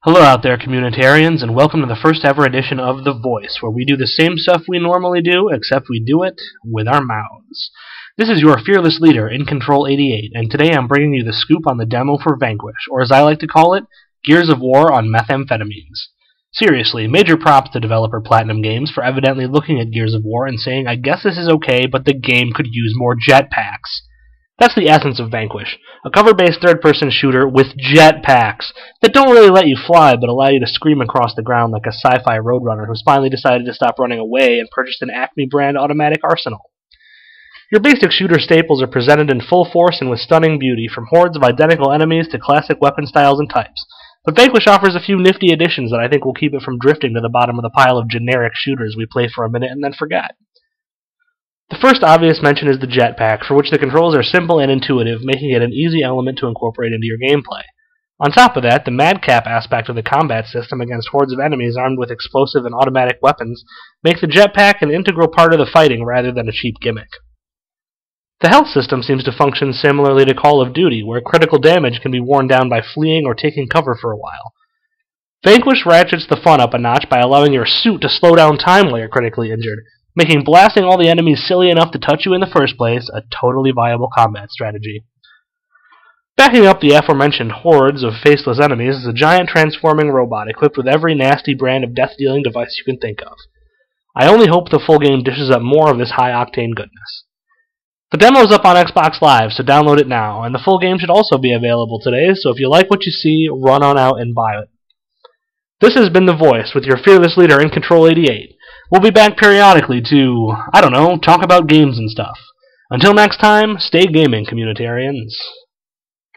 Hello out there, communitarians, and welcome to the first ever edition of The Voice, where we do the same stuff we normally do, except we do it with our mouths. This is your fearless leader, In Control 88, and today I'm bringing you the scoop on the demo for Vanquish, or as I like to call it, Gears of War on methamphetamines. Seriously, major props to developer Platinum Games for evidently looking at Gears of War and saying, I guess this is okay, but the game could use more jetpacks. That's the essence of Vanquish, a cover-based third-person shooter with jetpacks that don't really let you fly but allow you to scream across the ground like a sci-fi roadrunner who's finally decided to stop running away and purchased an Acme brand automatic arsenal. Your basic shooter staples are presented in full force and with stunning beauty, from hordes of identical enemies to classic weapon styles and types. But Vanquish offers a few nifty additions that I think will keep it from drifting to the bottom of the pile of generic shooters we play for a minute and then forget. The first obvious mention is the jetpack, for which the controls are simple and intuitive, making it an easy element to incorporate into your gameplay. On top of that, the madcap aspect of the combat system against hordes of enemies armed with explosive and automatic weapons make the jetpack an integral part of the fighting rather than a cheap gimmick. The health system seems to function similarly to Call of Duty, where critical damage can be worn down by fleeing or taking cover for a while. Vanquish ratchets the fun up a notch by allowing your suit to slow down time while you're critically injured, making blasting all the enemies silly enough to touch you in the first place a totally viable combat strategy. Backing up the aforementioned hordes of faceless enemies is a giant transforming robot equipped with every nasty brand of death-dealing device you can think of. I only hope the full game dishes up more of this high-octane goodness. The demo is up on Xbox Live, so download it now, and the full game should also be available today, so if you like what you see, run on out and buy it. This has been The Voice with your fearless leader, In Control 88. We'll be back periodically to, talk about games and stuff. Until next time, stay gaming, communitarians.